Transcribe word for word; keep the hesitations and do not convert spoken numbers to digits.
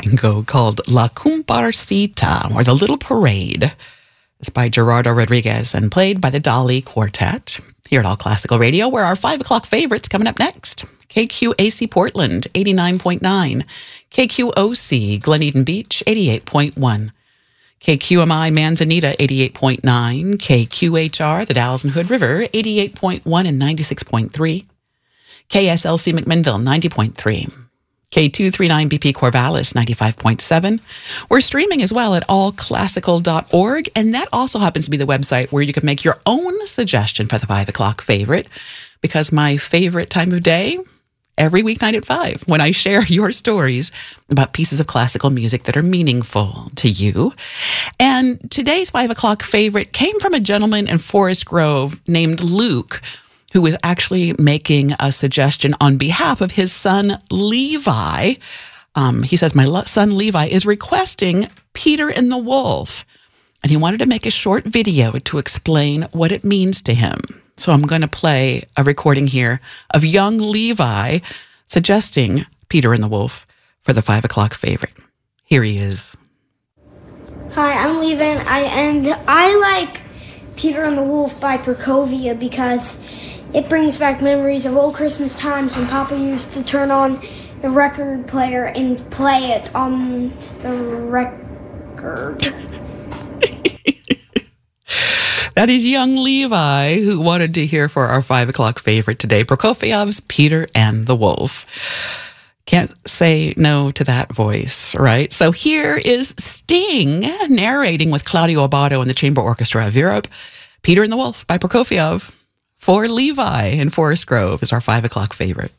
tango called La Comparsita, or The Little Parade. It's by Gerardo Rodriguez and played by the Dali Quartet. Here at All Classical Radio, where our five o'clock favorites coming up next. K Q A C Portland, eighty-nine point nine. K Q O C Glen Eden Beach, eighty-eight point one. K Q M I Manzanita, eighty-eight point nine. K Q H R, the Dalles and Hood River, eighty-eight point one and ninety-six point three. K S L C McMinnville, ninety point three. K two thirty-nine B P Corvallis, ninety-five point seven. We're streaming as well at all classical dot org, and that also happens to be the website where you can make your own suggestion for the five o'clock favorite, because my favorite time of day, every weeknight at five, when I share your stories about pieces of classical music that are meaningful to you. And today's five o'clock favorite came from a gentleman in Forest Grove named Luke, who was actually making a suggestion on behalf of his son, Levi. Um, he says, my son, Levi, is requesting Peter and the Wolf. And he wanted to make a short video to explain what it means to him. So I'm going to play a recording here of young Levi suggesting Peter and the Wolf for the five o'clock favorite. Here he is. Hi, I'm Levi, and I, and I like Peter and the Wolf by Prokofiev because it brings back memories of old Christmas times when Papa used to turn on the record player and play it on the record. That is young Levi, who wanted to hear for our five o'clock favorite today, Prokofiev's Peter and the Wolf. Can't say no to that voice, right? So here is Sting narrating with Claudio Abbado and the Chamber Orchestra of Europe. Peter and the Wolf by Prokofiev for Levi in Forest Grove is our five o'clock favorite.